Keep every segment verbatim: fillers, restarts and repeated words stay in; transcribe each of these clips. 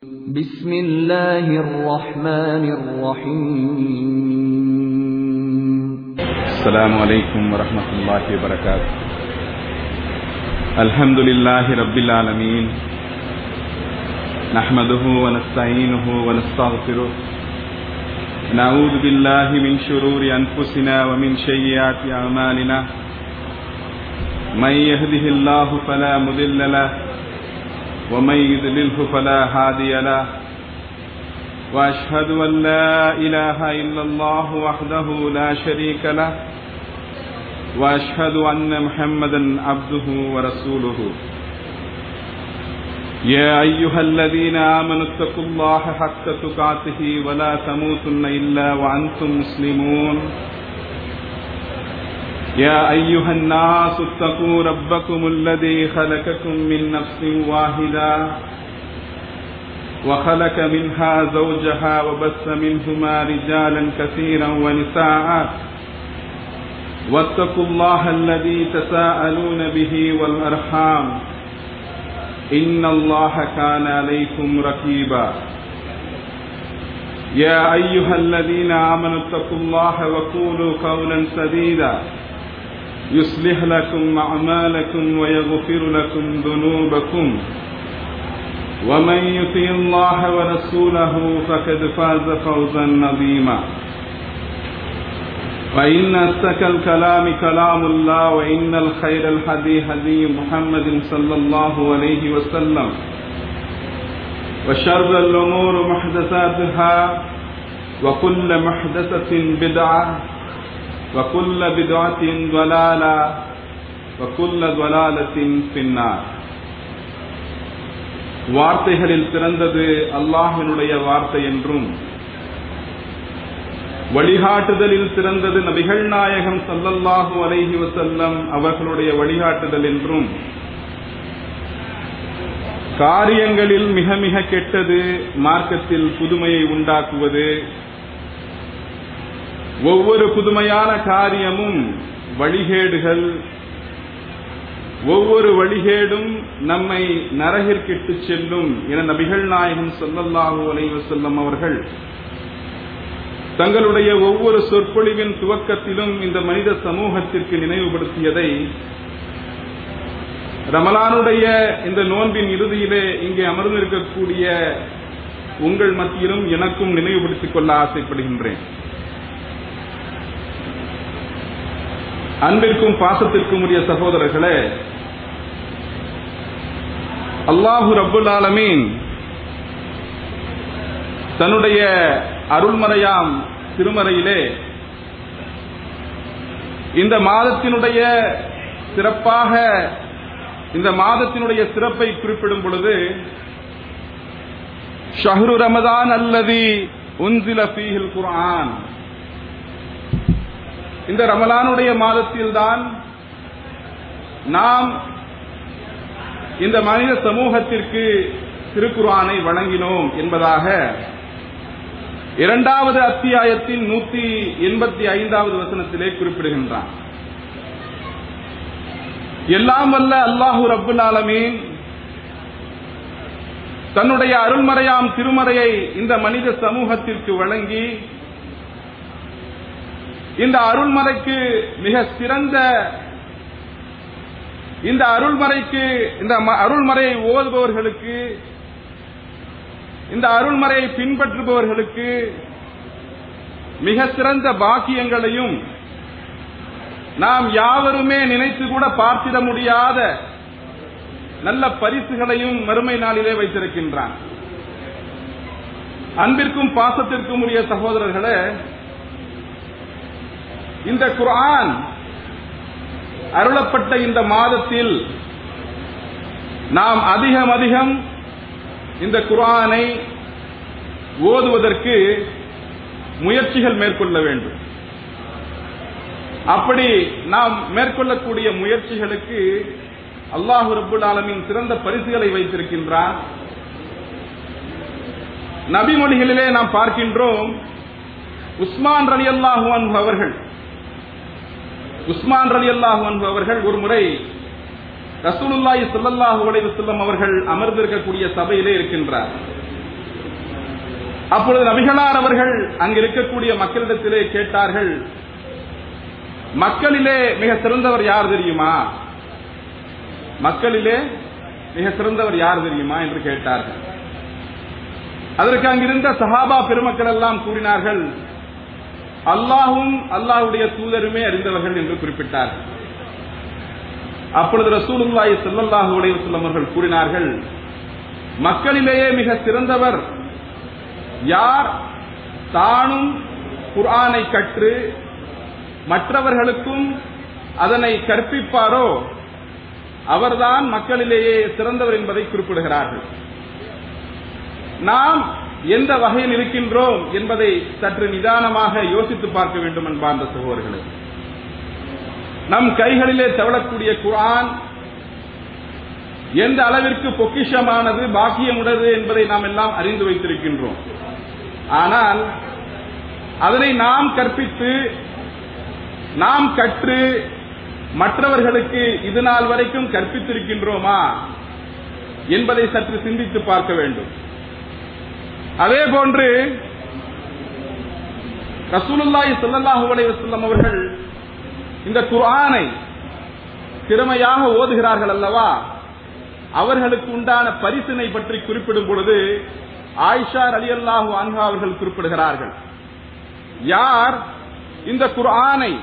بسم الله الرحمن الرحيم السلام عليكم ورحمة الله وبركاته. الحمد لله رب العالمين، نحمده ونستعينه ونستغفره، نعوذ بالله من شرور أنفسنا ومن سيئات أعمالنا، من يهده الله فلا مضل له ومن يضلله فلا هادي له، وأشهد أن لا إله إلا الله وحده لا شريك له، وأشهد أن محمدا عبده ورسوله. يا أيها الذين آمنوا اتقوا الله حق تقاته ولا تموتن إلا وأنتم مسلمون. يا أيها الناس اتقوا ربكم الذي خلقكم من نفس واحدة وخلق منها زوجها وبث منهما رجالا كثيرا ونساء، واتقوا الله الذي تساءلون به والأرحام، إن الله كان عليكم رقيبا. يا أيها الذين آمنوا اتقوا الله وقولوا قولا سديدا يصلح لكم أعمالكم ويغفر لكم ذنوبكم، ومن يطع الله ورسوله فقد فاز فوزا عظيما. فإن أصدق الكلام كلام الله، وإن الخير الحديث هدي محمد صلى الله عليه وسلم، وشر الأمور محدثاتها، وكل محدثة بدعة، وكل بدعة ضلالة، وكل ضلالة في النار. வார்த்தைகளில் சிறந்தது அல்லாஹ்வினுடைய வார்த்தை என்றும், வழிகாட்டுதலில் சிறந்தது நபிகள் நாயகம் ஸல்லல்லாஹு அலைஹி வஸல்லம் அவர்களுடைய வழிகாட்டுதல் என்றும், காரியங்களில் மிக மிக கெட்டது மார்க்கத்தில் புதுமையை உண்டாக்குவது, ஒவ்வொரு புதுமையான காரியமும் வழிகேடுகள், ஒவ்வொரு வழிகேடும் நம்மை நரகிற்கிட்டு செல்லும் என நபிகள் நாயகம் ஸல்லல்லாஹு அலைஹி வஸல்லம் அவர்கள் தங்களுடைய ஒவ்வொரு சொற்பொழிவின் துவக்கத்திலும் இந்த மனித சமூகத்திற்கு நினைவுபடுத்தியதை ரமலானுடைய இந்த நோன்பின் இறுதியிலே இங்கே அமர்ந்திருக்கக்கூடிய உங்கள் மத்தியிலும் எனக்கும் நினைவுபடுத்திக் கொள்ள ஆசைப்படுகின்றேன். அன்பிற்கும் பாசத்திற்கும் உரிய சகோதரர்களே, அல்லாஹு ரப்புல் ஆலமீன் தன்னுடைய அருள்மறையாம் திருமறையிலே இந்த மாதத்தினுடைய சிறப்பாக இந்த மாதத்தினுடைய சிறப்பை குறிப்பிடும் பொழுது, ஷஹ்ரு ரமதான் அல்லதி உன்சில ஃபீஹில் குர்ஆன், இந்த ரமலானுடைய மாதத்தில்தான் நாம் இந்த மனித சமூகத்திற்கு திருக்குர்ஆனை வழங்கினோம் என்பதாக இரண்டாவது அத்தியாயத்தின் நூத்தி எண்பத்தி ஐந்தாவது வசனத்திலே குறிப்பிடுகின்றான். எல்லாம் வல்ல அல்லாஹு ரப்புல் ஆலமீன் தன்னுடைய அருள்மறையாம் திருமறையை இந்த மனித சமூகத்திற்கு வழங்கி, இந்த அருள்மறைக்கு மிக சிறந்த இந்த அருள்மறைக்கு இந்த அருள்மறையை ஓதுபவர்களுக்கு, இந்த அருள்மறையை பின்பற்றுபவர்களுக்கு மிக சிறந்த பாக்கியங்களையும், நாம் யாவருமே நினைத்து கூட பார்த்திட முடியாத நல்ல பரிசுகளையும் மறுமை நாளிலே வைத்திருக்கின்றான். அன்பிற்கும் பாசத்திற்கும் உரிய சகோதரர்களே, இந்த குர்ஆன் அருளப்பட்ட இந்த மாதத்தில் நாம் அதிகம் அதிகம் இந்த குர்ஆனை ஓதுவதற்கு முயற்சிகள் மேற்கொள்ள வேண்டும். அப்படி நாம் மேற்கொள்ளக்கூடிய முயற்சிகளுக்கு அல்லாஹு ரப்புல் ஆலமீன் சிறந்த பரிசுகளை வைத்திருக்கின்றான். நபிமொழிகளிலே நாம் பார்க்கின்றோம், உஸ்மான் ரலியல்லாஹு அன்ஹு அவர்கள் உஸ்மான் ரலியல்லாஹு அன்ஹு அவர்கள் ஒரு முறை ரசூலுல்லாஹி ஸல்லல்லாஹு அலைஹி வஸல்லம் அவர்கள் அமர்ந்திருக்கக்கூடிய சபையிலே இருக்கின்றார். அப்பொழுது நபிகளார் அவர்கள் அங்கு இருக்கக்கூடிய மக்களிடத்திலே கேட்டார்கள், மக்களிலே மிக சிறந்தவர் யார் தெரியுமா, மக்களிலே மிக சிறந்தவர் யார் தெரியுமா என்று கேட்டார்கள். அதற்கு அங்கிருந்த சஹாபா பெருமக்கள் எல்லாம் கூறினார்கள், அல்லாஹும் அல்லாஹ்வுடைய தூதருமே அறிந்தவர்கள் என்று குறிப்பிட்டார்கள். அப்பொழுது ரசூலுல்லாஹி ஸல்லல்லாஹு அலைஹி வஸல்லம் அவர்கள் கூறினார்கள், மக்களிலேயே மிக சிறந்தவர் யார் தானும் குர்ஆனை கற்று மற்றவர்களுக்கும் அதனை கற்பிப்பாரோ அவர்தான் மக்களிலேயே சிறந்தவர் என்பதை குறிப்பிடுகிறார்கள். நாம் எந்த வகையில் இருக்கின்றோம் என்பதை சற்று நிதானமாக யோசித்து பார்க்க வேண்டும் அன்பார்ந்த சகோதரர்களே. நம் கைகளிலே தவழக்கூடிய குர்ஆன் எந்த அளவிற்கு பொக்கிஷமானது, பாக்கியமுடையது என்பதை நாம் எல்லாம் அறிந்து வைத்திருக்கின்றோம். ஆனால் அதனை நாம் கற்பித்து நாம் கற்று மற்றவர்களுக்கு இது நாள் வரைக்கும் கற்பித்திருக்கின்றோமா என்பதை சற்று சிந்தித்து பார்க்க வேண்டும். அதே போன்று ரசூலுல்லாஹி ஸல்லல்லாஹு அலைஹி வஸல்லம் அவர்கள் இந்த குர்ஆனை திறமையாக ஓதுகிறார்கள் அல்லவா, அவர்களுக்கு உண்டான பரிசினை பற்றி குறிப்பிடும் பொழுது ஆயிஷா ரலியல்லாஹு அன்ஹா அவர்கள் குறிப்பிடுகிறார்கள், யார் இந்த குர்ஆனை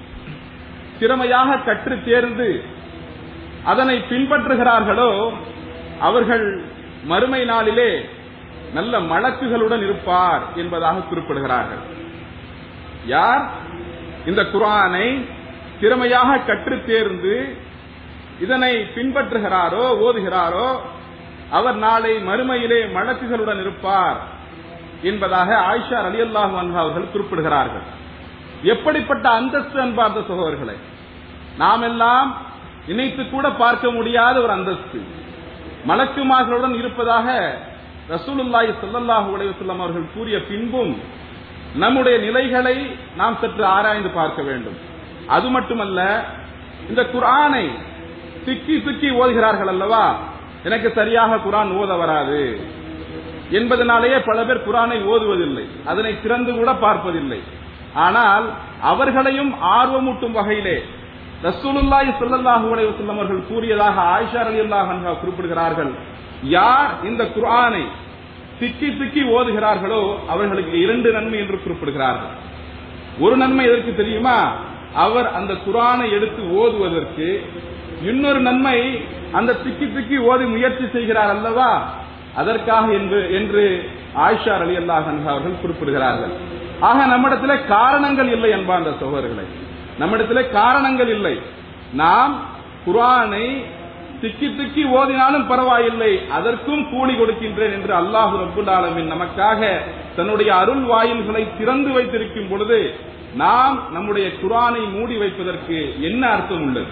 திறமையாக கற்று தேர்ந்து அதனை பின்பற்றுகிறார்களோ அவர்கள் மறுமை நாளிலே நல்ல மலக்குகளுடன் இருப்பார் என்பதாக குறிப்பிடுகிறார்கள். யார் இந்த குர்ஆனை திறமையாக கற்று தேர்ந்து இதனை பின்பற்றுகிறாரோ ஓதுகிறாரோ அவர் நாளை மறுமையிலே மலக்குகளுடன் இருப்பார் என்பதாக ஆயிஷா ரலியல்லாஹு அன்ஹா அவர்கள் குறிப்பிடுகிறார்கள். எப்படிப்பட்ட அந்தஸ்து அன்பார்ந்த சகோதரர்களை, நாம் எல்லாம் நினைத்து கூட பார்க்க முடியாத ஒரு அந்தஸ்து மலக்குமார்களுடன் இருப்பதாக ரசூலுல்லாஹி ஸல்லல்லாஹு அலைஹி வஸல்லம் அவர்கள் கூறிய பின்பும் நம்முடைய நிலைகளை நாம் சற்று ஆராய்ந்து பார்க்க வேண்டும். அது மட்டுமல்ல, இந்த குர்ஆனை திக்கி திக்கி ஓதுகிறார்கள் அல்லவா, எனக்கு சரியாக குர்ஆன் ஓத வராது என்பதனாலேயே பல பேர் குர்ஆனை ஓதுவதில்லை, அதனை திறந்து கூட பார்ப்பதில்லை. ஆனால் அவர்களையும் ஆர்வமூட்டும் வகையிலே ரசூலுல்லாஹி ஸல்லல்லாஹு அலைஹி வஸல்லம் அவர்கள் கூறியதாக ஆயிஷா ரலியல்லாஹு அன்ஹா குறிப்பிடுகிறார்கள், யார் இந்த குர்ஆனை திக்கி திக்கி ஓதுகிறார்களோ அவர்களுக்கு இரண்டு நன்மை என்று குறிப்பிடுகிறார்கள். ஒரு நன்மை எதற்கு தெரியுமா, அவர் அந்த குர்ஆனை எடுத்து ஓதுவதற்கு. இன்னொரு நன்மை, அந்த திக்கி திக்கி ஓதி முயற்சி செய்கிறார் அல்லவா, அதற்காக என்று ஆயிஷா ரலியல்லாஹு அன்ஹா அவர்கள் குறிப்பிடுகிறார்கள். ஆக நம்மிடத்திலே காரணங்கள் இல்லை அன்பார்ந்த சகோதரர்களே, நம்மிடத்திலே காரணங்கள் இல்லை. நாம் குர்ஆனை திக்கி திக்கி ஓதினாலும் பரவாயில்லை, அதற்கும் கூலி கொடுக்கின்றேன் என்று அல்லாஹ் ரப்புல் ஆலமீன் நமக்காக தன்னுடைய அருள் வாயில்களை திறந்து வைத்திருக்கும் பொழுது நாம் நம்முடைய குர்ஆனை மூடி வைப்பதற்கு என்ன அர்த்தம் உள்ளது?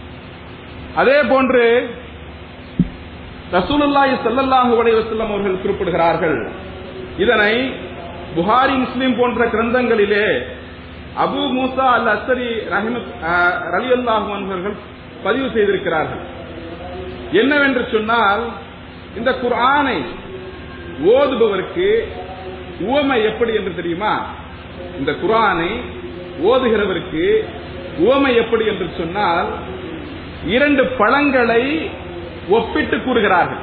அதே போன்று ரசூலுல்லாஹி ஸல்லல்லாஹு அலைஹி வஸல்லம் அவர்கள் குறிப்பிடுகிறார்கள், இதனை புகாரி முஸ்லிம் போன்ற கிரந்தங்களிலே அபு மூசா அல் அஸ்ஸரி ரலியல்லாஹு அன்ஹு அவர்கள் பதிவு செய்திருக்கிறார்கள். என்னவென்று சொன்னால், இந்த குர்ஆனை ஓதுபவருக்கு உவமை எப்படி என்று தெரியுமா? இந்த குர்ஆனை ஓதுகிறவருக்கு உவமை எப்படி என்று சொன்னால், இரண்டு பழங்களை ஒப்பிட்டு கூறுகிறார்கள்.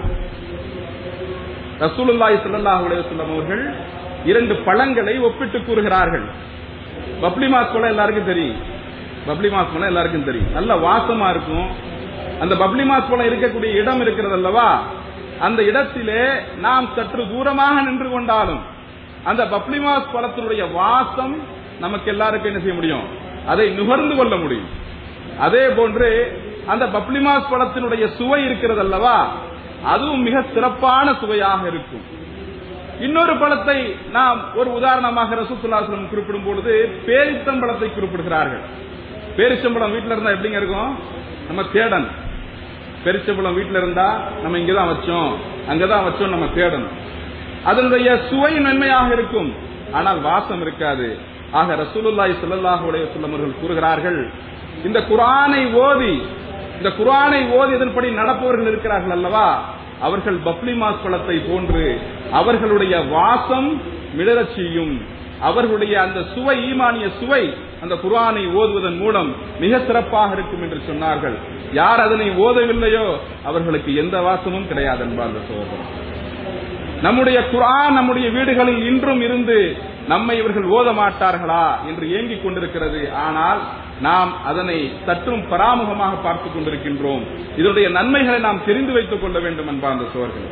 ரசூலுல்லாஹி ஸல்லல்லாஹு அலைஹி வஸல்லம் அவர்கள் இரண்டு பழங்களை ஒப்பிட்டு கூறுகிறார்கள். பப்ளி மாஸ் பழம் எல்லாருக்கும் தெரியும், பப்ளி மாஸ் பழம் எல்லாருக்கும் தெரியும், நல்ல வாசமா இருக்கும். அந்த பப்ளி மாஸ் பழம் இருக்கக்கூடிய இடம் இருக்கிறது அல்லவா, அந்த இடத்திலே நாம் சற்று தூரமாக நின்று கொண்டாலும் அந்த பப்ளி மாஸ் பழத்தினுடைய வாசம் நமக்கு எல்லாருக்கும் என்ன செய்ய முடியும், அதை நுகர்ந்து கொள்ள முடியும். அதே போன்று அந்த பப்ளி மாஸ் பழத்தினுடைய சுவை இருக்கிறது அல்லவா, அதுவும் மிக சிறப்பான சுவையாக இருக்கும். இன்னொரு பழத்தை நாம் ஒரு உதாரணமாக ரசூலுல்லாஹி ஸல்லல்லாஹு அலைஹி வஸல்லம் குறிப்பிடும் பொழுது பேரிச்சம்பழத்தை குறிப்பிடுகிறார்கள். பேரிச்சம்பழம் வீட்டில் இருந்தா எப்படிங்க இருக்கும், நம்ம தேடணும். பேரிச்சம்பழம் வீட்டில் இருந்தா நம்ம இங்கதான் வச்சோம் அங்கதான் வச்சோம் நம்ம தேடணும். அதனுடைய சுவை நன்மையாக இருக்கும், ஆனால் வாசம் இருக்காது. ஆக ரசூலுல்லாஹி ஸல்லல்லாஹு அலைஹி வஸல்லம் அவர்கள் கூறுகிறார்கள், இந்த குர்ஆனை ஓதி இந்த குர்ஆனை ஓதி இதன்படி நடப்பவர்கள் இருக்கிறார்கள் அல்லவா, அவர்கள் பப்ளி மாஸ் பழத்தை போன்று அவர்களுடைய வாசம் மிளறச் செய்யும். அவர்களுடைய அந்த சுவை, ஈமானிய சுவை அந்த குர்ஆனை ஓதுவதன் மூலம் மிக சிறப்பாக இருக்கும் என்று சொன்னார்கள். யார் அதனை ஓதவில்லையோ அவர்களுக்கு எந்த வாசமும் கிடையாது என்பார் சகோதரர். நம்முடைய குர்ஆன் நம்முடைய வீடுகளில் இன்றும் இருந்து நம்மை இவர்கள் ஓத மாட்டார்களா என்று ஏங்கிக் கொண்டிருக்கிறது. ஆனால் நாம் அதனை சற்றும் பராமுகமாக பார்த்துக் கொண்டிருக்கின்றோம். இதனுடைய நன்மைகளை நாம் தெரிந்து வைத்துக் கொள்ள வேண்டும் என்பார்ந்த சோழர்கள்.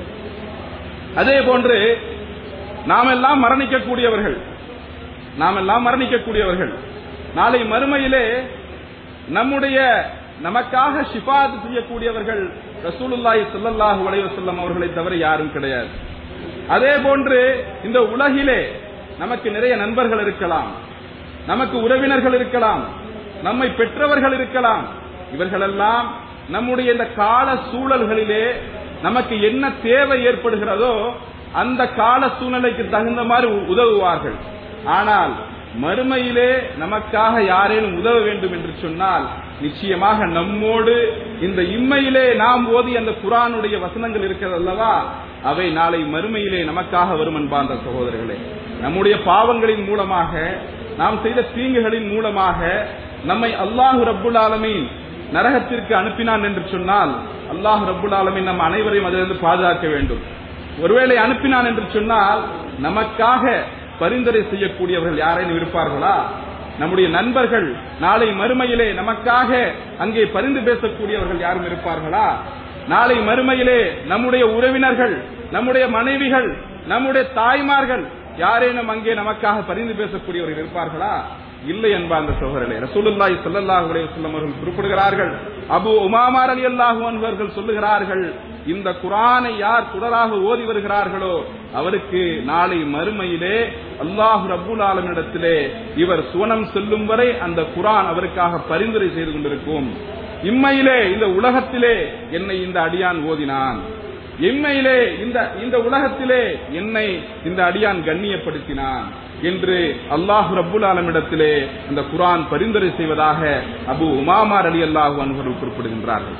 அதே போன்று நாம் எல்லாம் மரணிக்கக்கூடியவர்கள், நாம் எல்லாம் மரணிக்கக்கூடியவர்கள். நாளை மறுமையிலே நம்முடைய நமக்காக ஷிஃபாத் செய்யக்கூடியவர்கள் ரசூலுல்லாஹி ஸல்லல்லாஹு அலைஹி வஸல்லம் அவர்களை தவிர யாரும் கிடையாது. அதே போன்று இந்த உலகிலே நமக்கு நிறைய நண்பர்கள் இருக்கலாம், நமக்கு உறவினர்கள் இருக்கலாம், நம்மை பெற்றவர்கள் இருக்கலாம். இவர்களெல்லாம் நம்முடைய இந்த கால சூழல்களிலே நமக்கு என்ன தேவை ஏற்படுகிறதோ அந்த கால சூழ்நிலைக்கு தகுந்த மாதிரி உதவுவார்கள். ஆனால் மறுமையிலே நமக்காக யாரேனும் உதவ வேண்டும் என்று சொன்னால் நிச்சயமாக நம்மோடு இந்த இம்மையிலே நாம் ஓதி அந்த குர்ஆனுடைய வசனங்கள் இருக்கிறது அல்லவா, அவை நாளை மறுமையிலே நமக்காக வரும் என்பார்ந்த சகோதரர்களே. நம்முடைய பாவங்களின் மூலமாக, நாம் செய்த தீங்குகளின் மூலமாக நம்மை அல்லாஹ் ரப்புல் ஆலமீன் நரகத்திற்கு அனுப்பினான் என்று சொன்னால் அல்லாஹ் ரப்புல் ஆலமீன் நம் அனைவரையும் அதிலிருந்து பாதுகாக்க வேண்டும். ஒருவேளை அனுப்பினான் என்று சொன்னால் நமக்காக பரிந்துரை செய்யக்கூடியவர்கள் யாரேனும் இருப்பார்களா? நம்முடைய நண்பர்கள் நாளை மறுமையிலே நமக்காக அங்கே பரிந்து பேசக்கூடியவர்கள் யாரும் இருப்பார்களா? நாளை மறுமையிலே நம்முடைய உறவினர்கள், நம்முடைய மனைவிகள், நம்முடைய தாய்மார்கள் யாரேனும் அங்கே நமக்காக பரிந்து பேசக்கூடியவர்கள் இருப்பார்களா? இல்லை என்பாங்க சகோதரர்களே. ரசூலுல்லாஹி ஸல்லல்லாஹு அலைஹி வஸல்லம் அவர்கள் குறிப்பிடுகிறார்கள், அபூ உமாமா ரலியல்லாஹு அன்ஹு அவர்கள் சொல்லுகிறார்கள், இந்த குர்ஆனை யார் தொடராக ஓதி வருகிறார்களோ அவருக்கு நாளை மறுமையிலே அல்லாஹ் ரப்புல் ஆலமீனிடத்திலே இவர் சுவனம் செல்லும் வரை அந்த குர்ஆன் அவருக்காக பரிந்துரை செய்து கொண்டிருக்கும். இம்மையிலே இந்த உலகத்திலே என்னை இந்த அடியான் ஓதினான், இம்மையிலே இந்த இந்த உலகத்திலே என்னை இந்த அடியான் கண்ணியப்படுத்தினான் என்று அல்லாஹ் ரப்புல் ஆலமீனிடத்திலே அந்த குர்ஆன் பரிந்துரை செய்வதாக அபூ உமாமா ரலியல்லாஹு அன்ஹு அவர்கள் குறிப்பிடுகின்றார்கள்.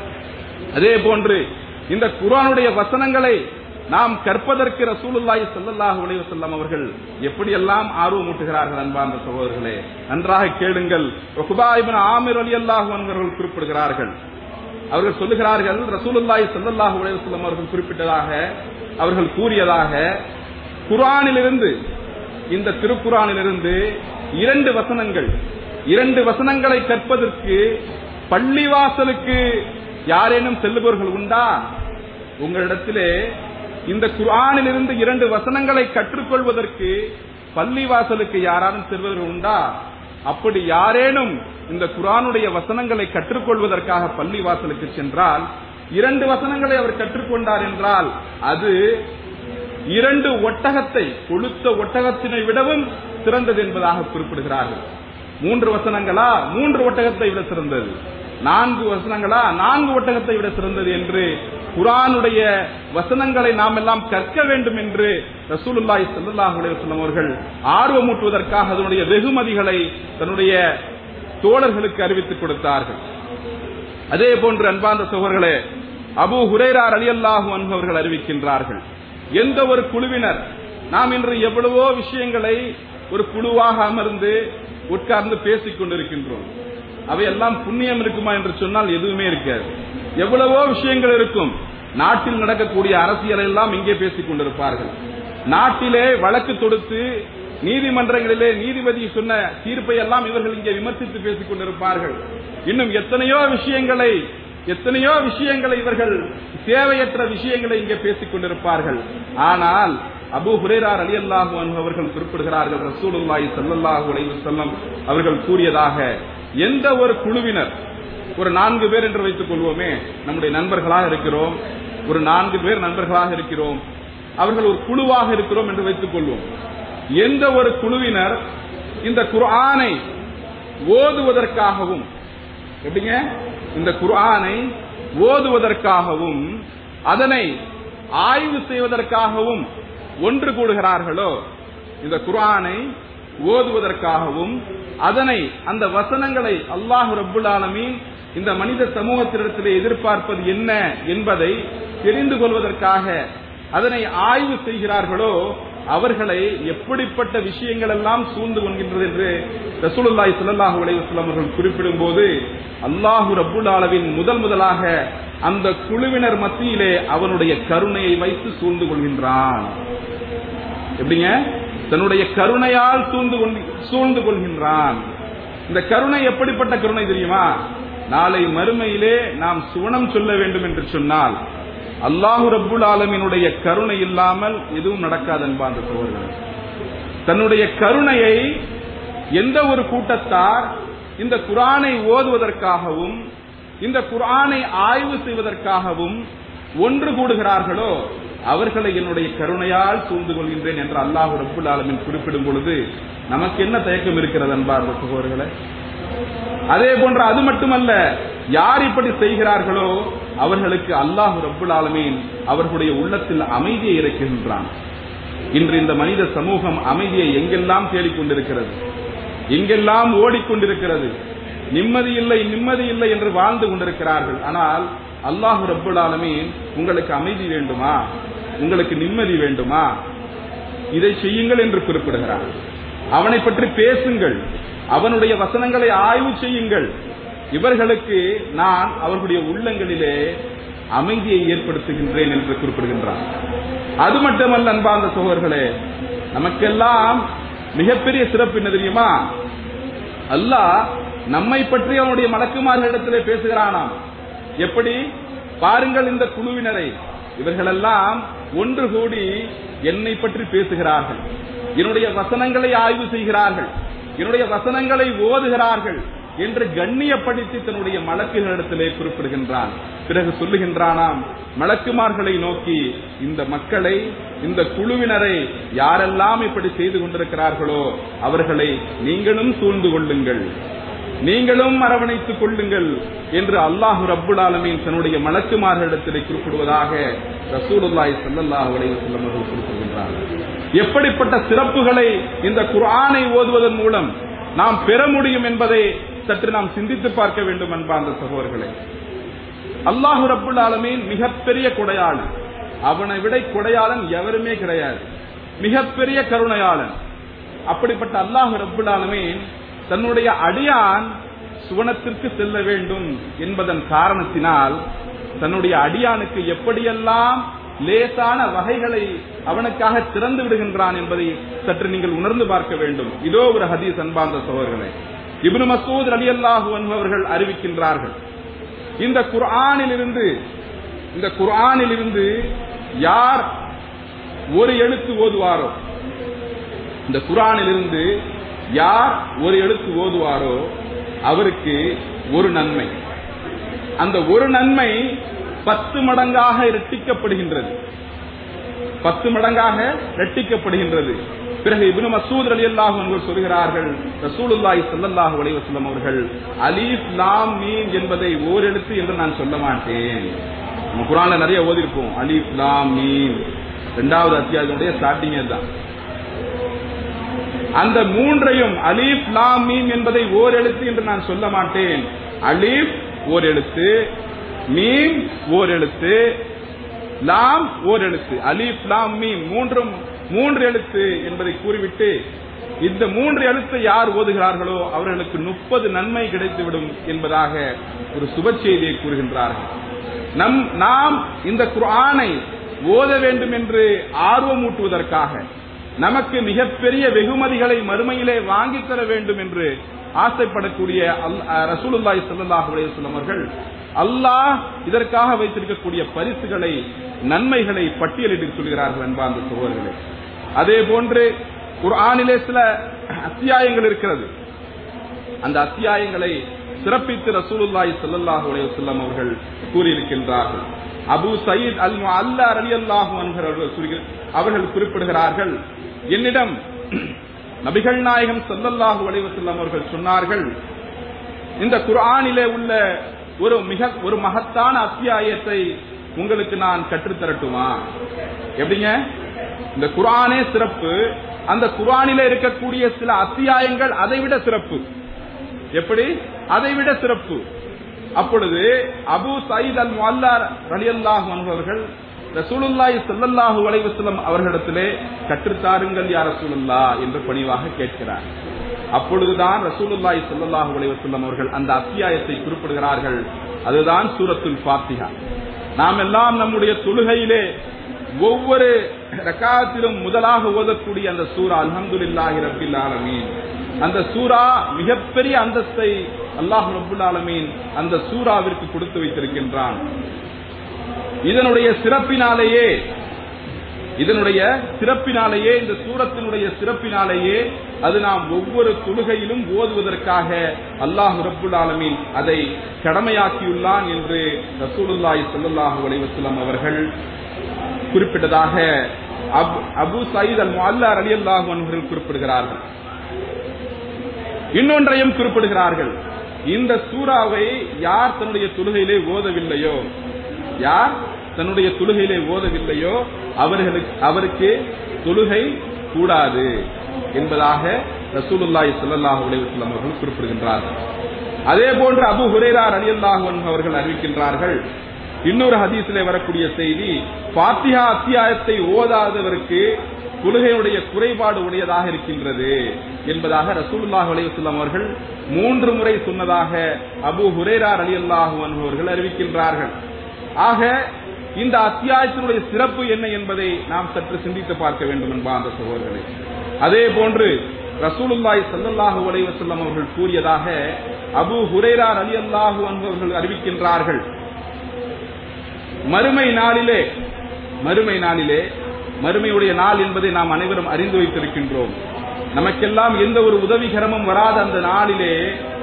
அதே போன்று இந்த குர்ஆனுடைய வசனங்களை நாம் கற்பதற்கு ரசூலுல்லாஹி ஸல்லல்லாஹு அலைஹி வஸல்லம் அவர்கள் எப்படியெல்லாம் ஆர்வமூட்டுகிறார்கள் அன்பார்ந்த சகோதரர்களே, நன்றாக கேளுங்கள். உக்பா இப்னு ஆமிர் ரலியல்லாஹு அன்ஹு அவர்கள் குறிப்பிடுகிறார்கள், அவர்கள் சொல்லுகிறார்கள், ரசூலுல்லாஹி ஸல்லல்லாஹு அலைஹி வஸல்லம் அவர்கள் குறிப்பிட்டதாக, அவர்கள் கூறியதாக, குர்ஆனிலிருந்து, இந்த திருக்குர்ஆனிலிருந்து இரண்டு வசனங்கள், இரண்டு வசனங்களை கற்பதற்கு பள்ளிவாசலுக்கு யாரேனும் செல்லுபவர்கள் உண்டா? உங்களிடத்திலே இந்த குர்ஆனிலிருந்து இரண்டு வசனங்களை கற்றுக்கொள்வதற்கு பள்ளிவாசலுக்கு யாராலும் செல்வர்கள் உண்டா? அப்படி யாரேனும் இந்த குர்ஆனுடைய வசனங்களை கற்றுக்கொள்வதற்காக பள்ளிவாசலுக்கு சென்றால், இரண்டு வசனங்களை அவர் கற்றுக்கொண்டார் என்றால் அது இரண்டு ஒட்டகத்தை, கொளுத்த ஒட்டகத்தினை விடவும் சிறந்தது என்பதாக குறிப்பிடுகிறார்கள். மூன்று வசனங்களா? மூன்று ஒட்டகத்தை விட சிறந்தது. நான்கு வசனங்களா? நான்கு ஒட்டகத்தை விட சிறந்தது என்று குர்ஆனுடைய வசனங்களை நாம் எல்லாம் கற்க வேண்டும் என்று ரசூலுல்லாஹி ஸல்லல்லாஹு அலைஹி வஸல்லம் அவர்கள் ஆர்வமூட்டுவதற்காக அதனுடைய வெகுமதிகளை தன்னுடைய தோழர்களுக்கு அறிவித்துக் கொடுத்தார்கள். அதே போன்று அன்பார்ந்த சகோதரர்களே, அபூ ஹுரைரா ரலியல்லாஹு அன்ஹு அவர்கள் அறிவிக்கின்றார்கள், எந்த ஒரு குழுவினர், நாம் இன்று எவ்வளவோ விஷயங்களை ஒரு குழுவாக அமர்ந்து உட்கார்ந்து பேசிக் கொண்டிருக்கின்றோம். அவையெல்லாம் புண்ணியம் இருக்குமா என்று சொன்னால் எதுவுமே இருக்காது. எவ்வளவோ விஷயங்கள் இருக்கும். நாட்டில் நடக்கக்கூடிய அரசியலை எல்லாம் இங்கே பேசிக் கொண்டிருப்பார்கள். நாட்டிலே வழக்கு தொடுத்து நீதிமன்றங்களிலே நீதிபதி சொன்ன தீர்ப்பை எல்லாம் இவர்கள் இங்கே விமர்சித்து பேசிக் கொண்டிருப்பார்கள். இன்னும் எத்தனையோ விஷயங்களை எத்தனையோ விஷயங்களை இவர்கள் தேவையற்ற விஷயங்களை இங்கே பேசிக் கொண்டிருப்பார்கள். ஆனால் அபூ ஹுரைரா ரலியல்லாஹு அன்ஹு அவர்கள் குறிப்பிடுகிறார்கள், ரசூலுல்லாஹி ஸல்லல்லாஹு அலைஹி வஸல்லம் அவர்கள் கூறியதாக, எந்த ஒரு குழுவினர், ஒரு நான்கு பேர் என்று வைத்துக் கொள்வோமே, நம்முடைய நண்பர்களாக இருக்கிறோம், ஒரு நான்கு பேர் நண்பர்களாக இருக்கிறோம், அவர்கள் ஒரு குழுவாக இருக்கிறோம் என்று வைத்துக் கொள்வோம். எந்த ஒரு குழுவினர் இந்த குர்ஆனை ஓதுவதற்காகவும், எப்படிங்க, இந்த குர்ஆனை ஓதுவதற்காகவும் அதனை ஆய்வு செய்வதற்காகவும் ஒன்று கூடுகிறார்களோ, இந்த குர்ஆனை ஓதுவதற்காகவும் அதனை, அந்த வசனங்களை அல்லாஹ் ரப்புல் ஆலமீன் இந்த மனித சமூகத்திடத்திலே எதிர்பார்ப்பது என்ன என்பதை தெரிந்து கொள்வதற்காக அதனை ஆய்வு செய்கிறார்களோ, அவர்களை எப்படிப்பட்ட விஷயங்கள் எல்லாம் சூழ்ந்து கொள்கின்றது என்று ரசூலுல்லாஹி ஸல்லல்லாஹு அலைஹி வஸல்லம் அவர்கள் குறிப்பிடும் போது அல்லாஹ் ரப்புல் ஆலமீன் முதல் முதலாக அந்த குழுவினர் மத்தியிலே அவனுடைய கருணையை வைத்து சூழ்ந்து கொள்கின்றான். எப்படிங்க? தன்னுடைய கருணையால் சூழ்ந்து சூழ்ந்து கொள்கின்றான். இந்த கருணை எப்படிப்பட்ட கருணை தெரியுமா? நாளை மறுமையிலே நாம் சுவனம் சொல்ல வேண்டும் என்று சொன்னால் அல்லாஹு ரப்புல் ஆலமீனுடைய கருணை இல்லாமல் எதுவும் நடக்காது அன்பார்ந்த சகோதரர்களே. தன்னுடைய கருணையை எந்த ஒரு கூட்டத்தார் இந்த குர்ஆனை ஓதுவதற்காகவும் இந்த குர்ஆனை ஆய்வு செய்வதற்காகவும் ஒன்று கூடுகிறார்களோ அவர்களை என்னுடைய கருணையால் சூழ்ந்து கொள்கின்றேன் என்று அல்லாஹு ரப்புல் ஆலமீன் குறிப்பிடும் பொழுது நமக்கு என்ன தயக்கம் இருக்கிறது அன்பார்ந்த சகோதரர்களே? அதே போன்ற அது மட்டுமல்ல, யார் இப்படி செய்கிறார்களோ அவர்களுக்கு அல்லாஹ் ரப்புல் ஆலமீன் அவர்களுடைய உள்ளத்தில் அமைதியை இறக்குகின்றான். இன்று இந்த மனித சமூகம் அமைதியை எங்கெல்லாம் தேடிக்கொண்டிருக்கிறது, எங்கெல்லாம் ஓடிக்கொண்டிருக்கிறது. நிம்மதி இல்லை நிம்மதி இல்லை என்று வாழ்ந்து கொண்டிருக்கிறார்கள். ஆனால் அல்லாஹ் ரப்புல் ஆலமீன் உங்களுக்கு அமைதி வேண்டுமா, உங்களுக்கு நிம்மதி வேண்டுமா, இதை செய்யுங்கள் என்று குறிப்பிடுகிறார். அவனை பற்றி பேசுங்கள், அவனுடைய வசனங்களை ஆய்வு செய்யுங்கள். இவர்களுக்கு நான் அவர்களுடைய உள்ளங்களிலே அமைதியை ஏற்படுத்துகின்றேன் என்று குறிப்பிடுகின்றான். அது மட்டுமல்ல அன்பார்ந்த சகோதரர்களே, நமக்கெல்லாம் மிகப்பெரிய சிறப்பு என்ன தெரியுமா? அல்லாஹ் நம்மை பற்றி அவனுடைய மலக்குமார்களிடத்திலே பேசுகிறானாம். எப்படி? பாருங்கள், இந்த குழுவினரை, இவர்களெல்லாம் ஒன்று கூடி என்னை பற்றி பேசுகிறார்கள், என்னுடைய வசனங்களை ஆய்வு செய்கிறார்கள், என்னுடைய வசனங்களை ஓதுகிறார்கள் என்று கண்ணியப்படுத்தி தன்னுடைய மலக்குகளிடத்திலே குறிப்பிடுகின்றான். பிறகு சொல்லுகின்றானாம் மலக்குமார்களை நோக்கி, இந்த மக்களை, இந்த குழுவினரை யாரெல்லாம் இப்படி செய்து கொண்டிருக்கிறார்களோ அவர்களை நீங்களும் சூழ்ந்து கொள்ளுங்கள், நீங்களும் அரவணைத்துக் கொள்ளுங்கள் என்று அல்லாஹ் ரப்புல் ஆலமீன் தன்னுடைய மலக்குமார்களிடத்திலே குறிப்பிடுவதாக ரசூலுல்லாஹி ஸல்லல்லாஹு அலைஹி வஸல்லம் அவர்கள் குறிப்பிடுகின்றார்கள். எப்படிப்பட்ட சிறப்புகளை இந்த குர்ஆனை ஓதுவதன் மூலம் நாம் பெற முடியும் என்பதை சற்று நாம் சிந்தித்து பார்க்க வேண்டும் அன்பார்ந்த சகோதரர்களே. அல்லாஹ் ரப்புல் ஆலமீன் மிகப்பெரிய கொடையாளன். அவனை விட கொடையாளன் எவருமே கிடையாது. மிகப்பெரிய கருணையாளன். அப்படிப்பட்ட அல்லாஹ் ரப்புல் ஆலமீன் தன்னுடைய அடியான் சுவனத்திற்கு செல்ல வேண்டும் என்பதன் காரணத்தினால் தன்னுடைய அடியானுக்கு எப்படியெல்லாம் லேசான வகைகளை அவனுக்காக திறந்து விடுகின்றான் என்பதை சற்று நீங்கள் உணர்ந்து பார்க்க வேண்டும். இதோ ஒரு ஹதீஸ் அன்பார்ந்த சகோதரர்களே. இப்னு மஸ்ஊத் ரலியல்லாஹு அன்ஹு அவர்கள் அறிவிக்கின்றார்கள், இந்த குர்ஆனில் இருந்து இந்த குர்ஆனில் இருந்து யார் ஒரு எழுத்து ஓதுவாரோ, இந்த குர்ஆனில் இருந்து யார் ஒரு எழுத்து ஓதுவாரோ அவருக்கு ஒரு நன்மை, அந்த ஒரு நன்மை பத்து மடங்காக இரட்டிக்கப்படுகின்றது, பத்து மடங்காக இரட்டிக்கப்படுகின்றது. பிறகு இப்னு மஸ்ஊத் ரலியல்லாஹு அன்ஹு சொல்கிறார்கள், ரசூலுல்லாஹி ஸல்லல்லாஹு அலைஹி வஸல்லம் அவர்கள் அலீஃப் லாம் மீம் என்பதை ஓர் எழுத்து என்று நான் சொல்ல மாட்டேன். நம்ம குர்ஆன்ல நிறைய ஓதிருப்போம், அலீஃப் லாம் மீம், இரண்டாவது அத்தியாயத்துடைய ஸ்டார்டிங் தான். அந்த மூன்றையும் அலீஃப் லாம் மீம் என்பதை ஓர் எழுத்து என்று நான் சொல்ல மாட்டேன். அலீஃப் ஓர் எழுத்து, மீம் ஓர் எழுத்து, லாம் ஓர் எழுத்து, அலீஃப் லாம் மீம் மூன்றும் மூன்று எழுத்து என்பதை கூறிவிட்டு, இந்த மூன்று எழுத்தை யார் ஓதுகிறார்களோ அவர்களுக்கு முப்பது நன்மை கிடைத்துவிடும் என்பதாக ஒரு சுப செய்தியை கூறுகின்றார்கள். நம் நாம் இந்த குர்ஆனை ஓத வேண்டும் என்று ஆர்வமூட்டுவதற்காக, நமக்கு மிகப்பெரிய வெகுமதிகளை மறுமையிலே வாங்கித் தர வேண்டும் என்று ஆசைப்படக்கூடிய ரசூலுல்லாஹி ஸல்லல்லாஹு அலைஹி வஸல்லம் அவர்கள் அல்லாஹ் இதற்காக வைத்திருக்கக்கூடிய பரிசுகளை, நன்மைகளை பட்டியலிட்டு சொல்கிறார்கள் அன்பார்ந்த சகோதரர்களே. அதே போன்று குர்ஆனிலே சில அத்தியாயங்கள் இருக்கிறது. அந்த அத்தியாயங்களை சிறப்பித்து ரசூலுல்லாஹி ஸல்லல்லாஹு அலைஹி வஸல்லம் அவர்கள் கூறியிருக்கின்றார்கள். அபூ சயீத் அல் முஅல்லா ரலியல்லாஹு அன்ஹு அவர்கள் குறிப்பிடுகிறார்கள், என்னிடம் நபிகள் நாயகம் ஸல்லல்லாஹு அலைஹி வஸல்லம் அவர்கள் சொன்னார்கள், இந்த குர்ஆனிலே உள்ள ஒரு மிக ஒரு மகத்தான அத்தியாயத்தை உங்களுக்கு நான் கற்றுத்தரட்டுமா? எப்படிங்க? இந்த குர்ஆனே சிறப்பு, அந்த குர்ஆனிலே இருக்கக்கூடிய சில அத்தியாயங்கள் அதைவிட சிறப்பு. எப்படி? அதைவிட சிறப்பு. அப்பொழுது அபூ சயீத் அல் முஅல்லா ரலியல்லாஹு அன்ஹு அவர்கள் ரசூலுல்லாஹி ஸல்லல்லாஹு அலைஹி வஸல்லம் அவர்களிடத்திலே கற்றுத்தாருங்கள் யா ரசூலுல்லாஹ் என்று பணிவாக கேட்கிறார். அப்பொழுதுதான் ரசூலுல்லாஹி ஸல்லல்லாஹு அலைஹி வஸல்லம் அவர்கள் அந்த அத்தியாயத்தை குறிப்பிடுகிறார்கள். அதுதான் சூரத்துல் ஃபாத்திஹா. நாம் எல்லாம் நம்முடைய தொழுகையிலே ஒவ்வொரு ரக்காத்திலும் முதலாக ஓதக்கூடிய அந்த சூரா அல்ஹம்துலில்லாஹி ரப்பில் ஆலமீன், அந்த சூரா மிகப்பெரிய அந்தஸ்தை அல்லாஹ் ரப்புல் ஆலமீன் அந்த சூராவிற்கு கொடுத்து வைத்திருக்கின்றான். இதனுடைய சிறப்பினாலேயே இதனுடைய சிறப்பினாலேயே இந்த சூரத்தினுடைய சிறப்பினாலேயே அது நாம் ஒவ்வொரு தொழுகையிலும் ஓதுவதற்காக அல்லாஹ் ரப்புல் ஆலமீன் அதை கடமையாக்கியுள்ளான் என்று ரசூலுல்லாஹி ஸல்லல்லாஹு அலைஹி வஸல்லம் அவர்கள் குறிப்பிட்டதாக அபூ சயீத் அல் முஅல்லா ரலியல்லாஹு அன்ஹு அவர்கள் குறிப்பிடுகிறார்கள். இன்னொன்றையும் குறிப்பிடுகிறார்கள். இந்த சூராவை யார் தன்னுடைய தொழுகையிலே ஓதவில்லையோ யார் தன்னுடைய தொழுகையிலே ஓதவில்லையோ அவர்களுக்கு அவருக்கு தொழுகை கூடாது என்பதாக ரசூலுல்லாஹி ஸல்லல்லாஹு அலைஹி வஸல்லம் அவர்கள் குறிப்பிடுகின்றார்கள். அதே போன்று அபூ ஹுரைரா ரலியல்லாஹு அன்ஹு அவர்கள் அறிவிக்கின்றார்கள். இன்னொரு ஹதீஸிலே வரக்கூடிய செய்தி, ஃபாத்திஹா அத்தியாயத்தை ஓதாதவருக்கு தொழுகையுடைய குறைபாடு உடையதாக இருக்கின்றது என்பதாக ரசூலுல்லாஹி அலைஹி வஸல்லம் அவர்கள் மூன்று முறை சொன்னதாக அபூ ஹுரைரா ரலியல்லாஹு அன்ஹு அவர்கள் அறிவிக்கின்றார்கள். ஆக இந்த அத்தியாயத்தினுடைய சிறப்பு என்ன என்பதை நாம் சற்று சிந்தித்து பார்க்க வேண்டும் என்பா அந்த சகோதரர்களே. அதே போன்று ரசூலுல்லாஹி ஸல்லல்லாஹு அலைஹி வஸல்லம் அவர்கள் கூறியதாக அபூ ஹுரைரா ரலியல்லாஹு அன்ஹு அவர்கள் அறிவிக்கின்றார்கள், மறுமை நாளிலே மறுமை நாளிலே மறுமையுடைய நாள் என்பதை நாம் அனைவரும் அறிந்து வைத்திருக்கின்றோம். நமக்கெல்லாம் எந்த ஒரு உதவிகரமும் வராத அந்த நாளிலே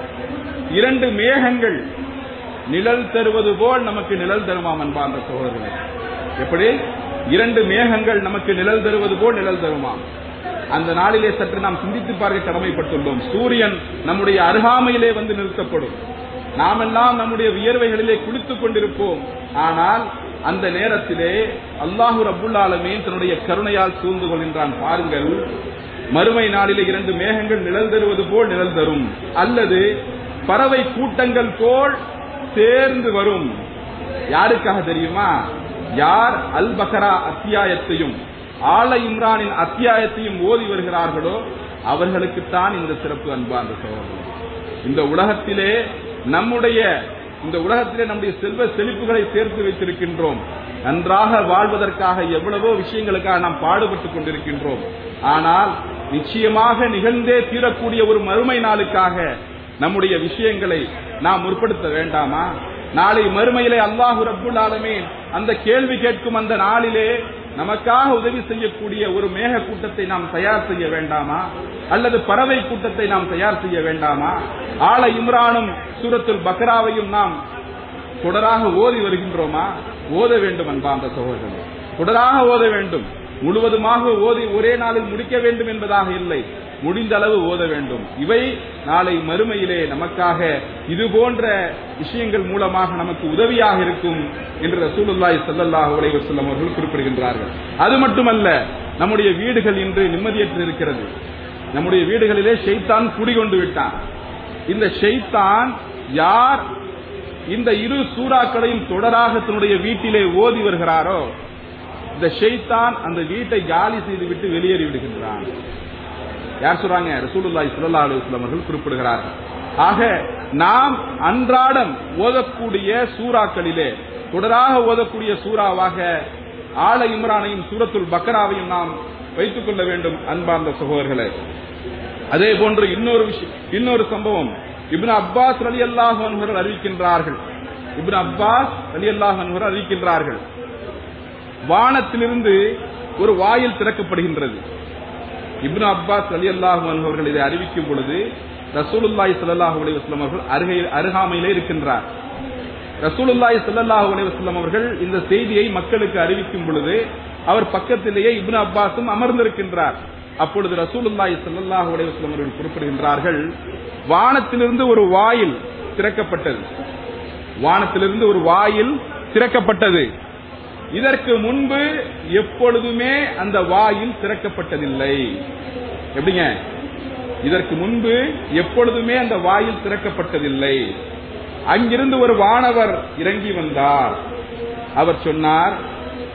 இரண்டு மேகங்கள் நிழல் தருவது போல் நமக்கு நிழல் தருமாம் அன்பா அந்த சகோதரர்களே. எப்படி இரண்டு மேகங்கள் நமக்கு நிழல் தருவது போல் நிழல் தருமாம். அந்த நாளிலே சற்று நாம் சிந்தித்து பார்க்க கடமைப்பட்டுள்ளோம். சூரியன் நம்முடைய அருகாமையிலே வந்து நிறுத்தப்படும். நாமெல்லாம் நம்முடைய வியர்வைகளிலே குளித்துக் கொண்டிருப்போம். ஆனால் அந்த நேரத்திலே அல்லாஹு ரப்புல் ஆலமீன் தன்னுடைய கருணையால் சூழ்ந்து கொள்கின்றான். பாருங்கள், மறுமை நாளிலே இரண்டு மேகங்கள் நிழல் தருவது போல் நிழல் தரும், அல்லது பறவை கூட்டங்கள் போல் சேர்ந்து வரும். யாருக்காக தெரியுமா? யார் அல் பக்ரா அத்தியாயத்தையும் ஆல இம்ரானின் அத்தியாயத்தையும் ஓதி வருகிறார்களோ அவர்களுக்குத்தான் இந்த சிறப்பு அன்பார்ந்த சகோதரர்களே. இந்த உலகத்திலே நம்முடைய இந்த உலகத்திலே நம்முடைய செல்வ செழிப்புகளை சேர்த்து வைத்திருக்கின்றோம். நன்றாக வாழ்வதற்காக எவ்வளவோ விஷயங்களுக்காக நாம் பாடுபட்டுக் கொண்டிருக்கின்றோம். ஆனால் நிச்சயமாக நிகழ்ந்தே தீரக்கூடிய ஒரு மறுமை நாளுக்காக நம்முடைய விஷயங்களை நாம் முற்படுத்த வேண்டாமா? நாளை மறுமையிலே அல்லாஹு ரப்புல் ஆலமீன் அந்த கேள்வி கேட்கும் அந்த நாளிலே நமக்காக உதவி செய்யக்கூடிய ஒரு மேக கூட்டத்தை நாம் தயார் செய்ய வேண்டாமா? அல்லது பறவை கூட்டத்தை நாம் தயார் செய்ய வேண்டாமா? ஆல இம்ரானும் சூரத்துல் பக்ராவையும் நாம் தொடராக ஓதி வருகின்றோமா? ஓத வேண்டும் அன்பா அந்த சகோதரர்களே, தொடராக ஓத வேண்டும். முழுவதுமாக ஓதி ஒரே நாளில் முடிக்க வேண்டும் என்பதாக இல்லை, முடிந்த அளவு ஓத வேண்டும். இவை நாளை மறுமையிலே நமக்காக இது போன்ற விஷயங்கள் மூலமாக நமக்கு உதவியாக இருக்கும் என்று ரசூலுல்லாஹி ஸல்லல்லாஹு அலைஹி வஸல்லம் அவர்கள் குறிப்பிடுகின்றார்கள். அது மட்டுமல்ல, நம்முடைய வீடுகள் இன்று நிம்மதியற்று இருக்கிறது. நம்முடைய வீடுகளிலே ஷைத்தான் குடிகொண்டு விட்டான். இந்த ஷைத்தான் யார் இந்த இரு சூறாக்களையும் தொடராக தன்னுடைய வீட்டிலே ஓதி வருகிறாரோ இந்த ஷைத்தான் அந்த வீட்டை காலி செய்துவிட்டு வெளியேறி விடுகின்றான். யார் சொல்றாங்க? ரசூலுல்லாஹி ஸல்லல்லாஹு அலைஹி வஸல்லம் அவர்கள் குறிப்பிடுகிறார்கள். ஆக நாம் அன்றாடம் ஓதக்கூடிய சூறாக்களிலே தொடராக ஓதக்கூடிய சூறாவாக ஆல இம்ரானையும் சூரத்துல் பக்ராவையும் நாம் வைத்துக் கொள்ள வேண்டும் அன்பார்ந்த சகோதரர்களே. அதே போன்று இன்னொரு விஷயம், இன்னொரு சம்பவம் இப்னு அப்பாஸ் ரலியல்லாஹு அன்ஹு அவர்கள் அறிவிக்கின்றார்கள். இப்னு அப்பாஸ் ரலியல்லாஹு அன்ஹு அவர்கள் அறிவிக்கின்றார்கள், வானத்திலிருந்து ஒரு வாயில் திறக்கப்படுகின்றது. இப்னு அப்பாஸ் ரலியல்லாஹு அன்ஹு அவர்கள் இதை அறிவிக்கும் பொழுது ரசூலுல்லாஹி ஸல்லல்லாஹு அலைஹி வஸல்லம் அவர்கள் அருகாமையிலே இருக்கின்றார். ரசூலுல்லாஹி ஸல்லல்லாஹு அலைஹி வஸல்லம் அவர்கள் இந்த செய்தியை மக்களுக்கு அறிவிக்கும் பொழுது அவர் பக்கத்திலேயே இப்னு அப்பாஸும் அமர்ந்திருக்கின்றார். அப்பொழுது ரசூலுல்லாஹி ஸல்லல்லாஹு அலைஹி வஸல்லம் அவர்கள் குறிப்பிடுகின்றார்கள், வானத்திலிருந்து ஒரு வாயில் திறக்கப்பட்டது. வானத்திலிருந்து ஒரு வாயில் திறக்கப்பட்டது. இதற்கு முன்பு எப்பொழுதுமே அந்த வாயில் திறக்கப்பட்டதில்லை. எப்படிங்க? இதற்கு முன்பு எப்பொழுதுமே அந்த வாயில் திறக்கப்பட்டதில்லை. அங்கிருந்து ஒரு வானவர் இறங்கி வந்தார். அவர் சொன்னார்,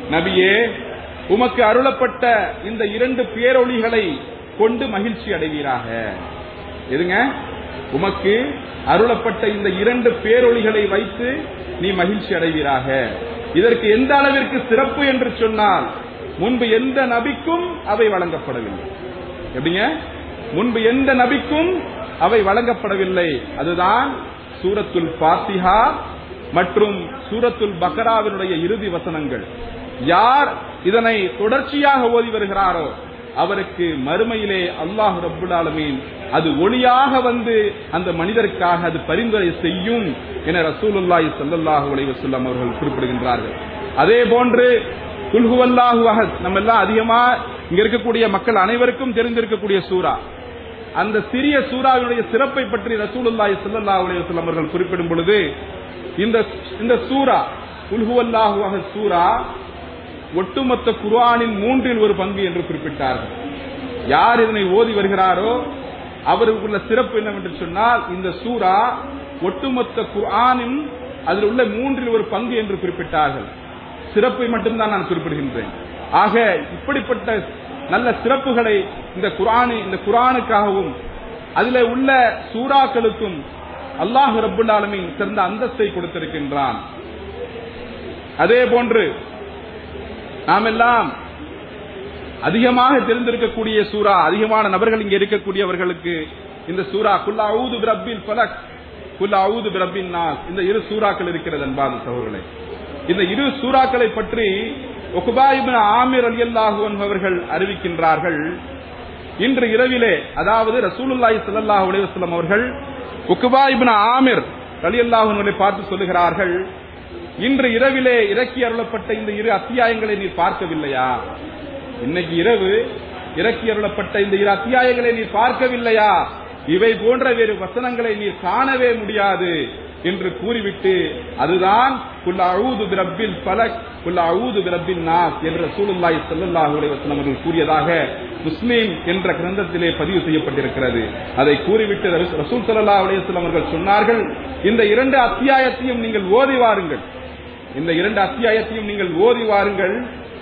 நபியே, உமக்கு அருளப்பட்ட இந்த இரண்டு பேரொளிகளை கொண்டு மகிழ்ச்சி அடைவீராக. எதுங்க? உமக்கு அருளப்பட்ட இந்த இரண்டு பேரொளிகளை வைத்து நீ மகிழ்ச்சி அடைவீராக. இதற்கு எந்த அளவிற்கு சிறப்பு என்று சொன்னால், முன்பு எந்த நபிக்கும் அவை வழங்கப்படவில்லை. எப்படிங்க? முன்பு எந்த நபிக்கும் அவை வழங்கப்படவில்லை. அதுதான் சூரத்துல் ஃபாத்திஹா மற்றும் சூரத்துல் பக்ராவினுடைய இறுதி வசனங்கள். யார் இதனை தொடர்ச்சியாக ஓதி வருகிறாரோ அவருக்கு மறுமையிலே அல்லாஹ் ரப்புல் ஆலமீன் அது ஒளியாக வந்து அந்த மனிதருக்காக அது பரிந்துரை செய்யும் என ரசூலுல்லாஹி ஸல்லல்லாஹு அலைஹி வஸல்லம் அவர்கள் குறிப்பிடுகின்றார்கள். அதே போன்று குல் ஹுவல்லாஹு அஹத், நம்ம எல்லாம் அதிகமா இங்க இருக்கக்கூடிய மக்கள் அனைவருக்கும் தெரிந்திருக்கக்கூடிய சூரா. அந்த சிறிய சூராவினுடைய சிறப்பை பற்றி ரசூலுல்லாஹி ஸல்லல்லாஹு அலைஹி வஸல்லம் அவர்கள் குறிப்பிடும் பொழுது, இந்த இந்த சூரா குல் ஹுவல்லாஹு அஹத் சூரா ஒட்டுமொத்த குர்ஆனின் மூன்றில் ஒரு பங்கு என்று குறிப்பிட்டார்கள். யார் இதனை ஓதி வருகிறாரோ அவருக்குள்ள சிறப்பு என்னவென்று சொன்னால், இந்த சூரா ஒட்டுமொத்த குர்ஆனின் அதில் உள்ள மூன்றில் ஒரு பங்கு என்று குறிப்பிட்டார்கள். சிறப்பை மட்டும்தான் நான் குறிப்பிடுகின்றேன். ஆக இப்படிப்பட்ட நல்ல சிறப்புகளை இந்த குர்ஆனி இந்த குர்ஆனுக்காகவும் அதில் உள்ள சூறாக்களுக்கும் அல்லாஹ் ரப்புல் ஆலமீன் சிறந்த அந்தஸ்தை கொடுத்திருக்கின்றான். அதே போன்று நாம் எல்லாம் அதிகமாக தெரிந்திருக்கக்கூடிய சூரா, அதிகமான நபர்கள் இங்கே இருக்கக்கூடியவர்களுக்கு இந்த சூரா குல் அஊது பிரப்பில் ஃபலக், குல் அஊது பிரப்பின் நாஸ், இந்த இரு சூறாக்கள் இருக்கிறது அன்பார்ந்த சகோதரர்களே. இந்த இரு சூறாக்களை பற்றி உக்பா இப்னு ஆமிர் ரலியல்லாஹு அன்ஹு அவர்கள் அறிவிக்கின்றார்கள். இன்று இரவிலே, அதாவது ரசூலுல்லாஹி ஸல்லல்லாஹு அலைஹி வஸல்லம் அவர்கள் உக்பா இப்னு ஆமிர் ரலியல்லாஹு அன்ஹுவை பார்த்து சொல்லுகிறார்கள், இன்று இரவிலே இறக்கி அருளப்பட்ட இந்த இரு அத்தியாயங்களை நீர் பார்க்கவில்லையா? இன்னைக்கு இரவு இறக்கி அருளப்பட்ட இந்த இரு அத்தியாயங்களை நீர் பார்க்கவில்லையா? இவை போன்ற வேறு வசனங்களை நீர் காணவே முடியாது என்று கூறிவிட்டு, அதுதான் குல் அஊது பிரப்பில் ஃபலக் குல் அஊது பிரப்பின் நாஸ் என்று ரசூலுல்லாஹி ஸல்லல்லாஹு அலைஹி வஸல்லம் அவர்கள் கூறியதாக முஸ்லிம் என்ற கிரந்தத்திலே பதிவு செய்யப்பட்டிருக்கிறது. அதை கூறிவிட்டு ரசூல் ஸல்லல்லாஹு அலைஹி வஸல்லம் அவர்கள் சொன்னார்கள், இந்த இரண்டு அத்தியாயத்தையும் நீங்கள் ஓதி வாருங்கள், இந்த இரண்டு அத்தியாயத்தையும் நீங்கள் ஓதி வாருங்கள்.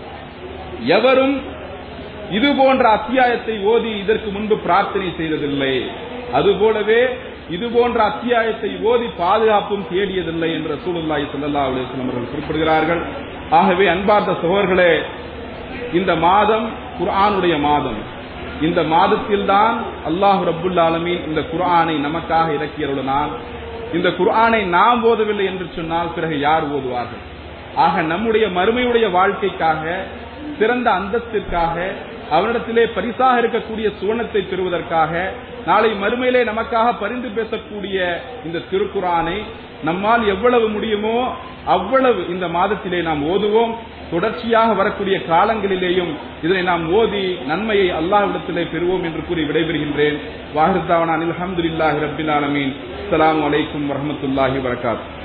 எவரும் இது போன்ற அத்தியாயத்தை ஓதி இதற்கு முன்பு பிரார்த்தனை செய்ததில்லை, அதுபோலவே இது போன்ற அத்தியாயத்தை ஓதி பாதுகாப்பும் தேடியதில்லை என்று ரசூலுல்லாஹி ஸல்லல்லாஹு அலைஹி வஸல்லம் அவர்கள் குறிப்பிடுகிறார்கள். ஆகவே அன்பார்ந்த சகோதரர்களே, இந்த மாதம் குர்ஆனுடைய மாதம். இந்த மாதத்தில்தான் அல்லாஹ் ரப்புல் ஆலமீன் இந்த குர்ஆனை நமக்காக இறக்கியருளினான். இந்த குர்ஆனை நாம் ஓதவில்லை என்று சொன்னால் பிறகு யார் ஓதுவார்கள்? ஆக நம்முடைய மறுமையுடைய வாழ்க்கைக்காக, சிறந்த அந்தஸ்திற்காக, அவனிடத்திலே பரிசாக இருக்கக்கூடிய சுவனத்தை பெறுவதற்காக, நாளை மறுமையிலே நமக்காக பரிந்து பேசக்கூடிய இந்த திருக்குர்ஆனை நம்மால் எவ்வளவு முடியுமோ அவ்வளவு இந்த மாதத்திலே நாம் ஓதுவோம். தொடர்ச்சியாக வரக்கூடிய காலங்களிலேயும் இதனை நாம் ஓதி நன்மையை அல்லாஹ்விடத்திலே பெறுவோம் என்று கூறி விடைபெறுகின்றேன். வாஹிர் தாவானா அல்ஹம்துலில்லாஹி ரப்பில் ஆலமீன். அஸ்ஸலாமு அலைக்கும் வரஹ்மத்துல்லாஹி வபரகாத்துஹு.